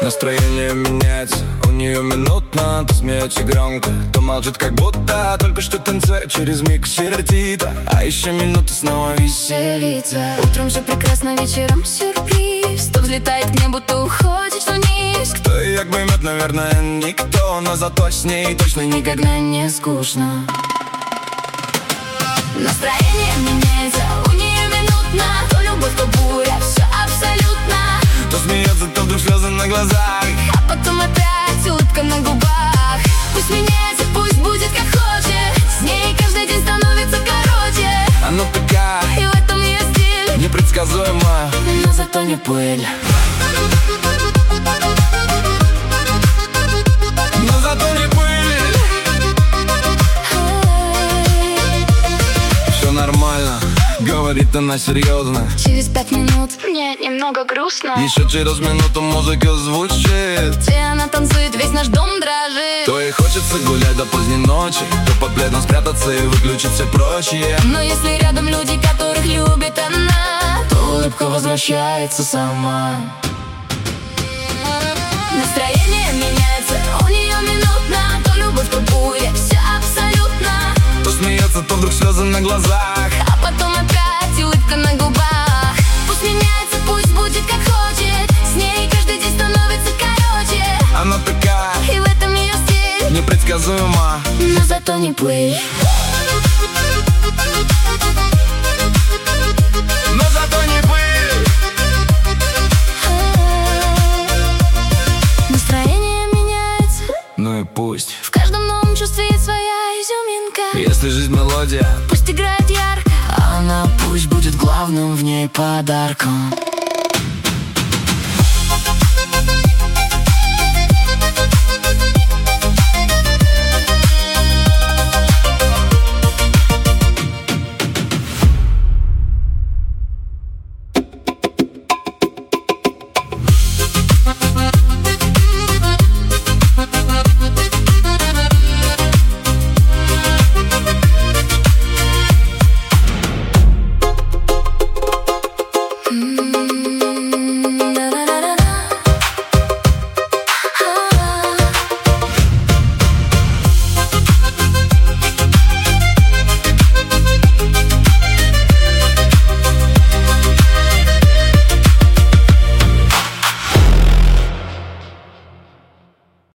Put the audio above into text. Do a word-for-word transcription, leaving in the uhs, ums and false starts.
Настроение меняется, у нее минутно. То смеется громко, то молчит как будто только что танцует, через миг сердито, а еще минуту снова веселится. Утром все прекрасно, вечером сюрприз. То взлетает к небу, то уходит вниз. Кто ее как поймет, наверное, никто. Но зато с ней точно никогда не скучно. Настроение меняется, у нее минутно. То любовь, то буря, все абсолютно. То смеется, то вдруг слезы на глазах, а потом опять улыбка на губах. Пусть меняется, пусть будет как хочет. С ней каждый день становится короче. Она такая, и в этом ее стиль, непредсказуема, но зато не пыль. Но зато не пыль. Все нормально, говорит она серьезно. Через пять минут мне немного грустно. Еще через минуту музыка звучит, где она танцует, весь наш дом дрожит. То ей хочется гулять до поздней ночи, то под пледом спрятаться и выключить все прочие. Но если рядом люди, которых любит она, то улыбка возвращается сама. Настроение меняется, у нее минутно. То любовь, то буря, все абсолютно. То смеется, то вдруг слезы на глазах, а потом опять улыбка на губах. Пусть меняется, пусть будет как хочет. С ней каждый день становится короче. Она такая, и в этом ее стиль, непредсказуема, но зато не пыль. Но зато не пыль. Настроение меняется, ну и пусть. в каждом новом чувстве есть своя изюминка. Если жизнь мелодия, пусть играет ярко, а она пусть будет главным в ней подарком.